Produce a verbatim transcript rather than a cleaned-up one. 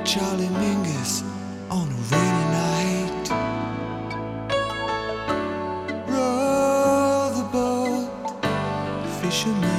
Charlie Mingus on a rainy night. Row the boat, fisherman.